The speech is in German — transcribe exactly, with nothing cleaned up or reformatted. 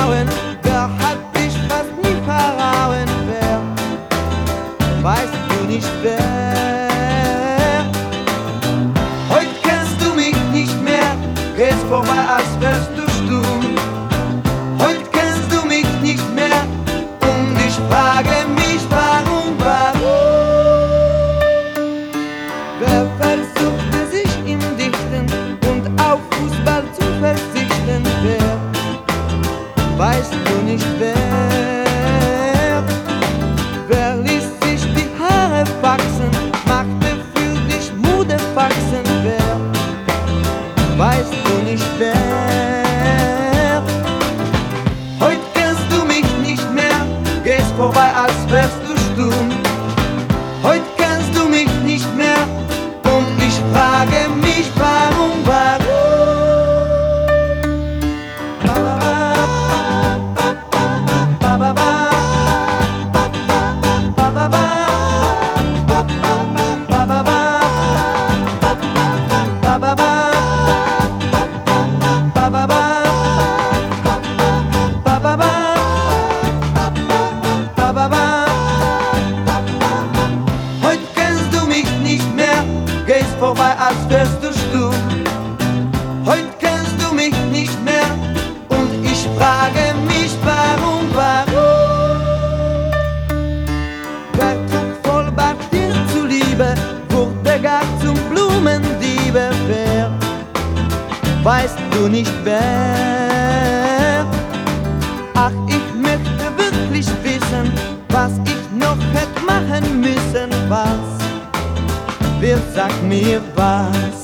Frauen, wer hat dich fast nie verrauen? Wer, weißt du nicht wer? Heute kennst du mich nicht mehr, gehst vorbei, als wärst du stumm. Heute kennst du mich nicht mehr und ich frage mich, warum, warum? Wer versuchte sich im Dichten und auf Fußball zu verzichten? Wer, weißt du nicht wer? Wer ließ sich die Haare wachsen, machte für dich Modefaxen? Wer, weißt du nicht wer? Heute kennst du mich nicht mehr, gehst vorbei, als wärst du stumm. Heute kennst du mich nicht mehr und ich frage mich, warum, warum? Heute kennst du mich nicht mehr, gehst vorbei, als wärst du stumm. Heute kennst du mich nicht mehr und ich frage mich, warum, warum? Wer trug Vollbart dir zuliebe, wurde gar zum Blumendiebe? Wer, weißt du nicht wer? Ach, ich möchte wirklich wissen, was ich noch hätte machen müssen. Was, wer sagt mir was?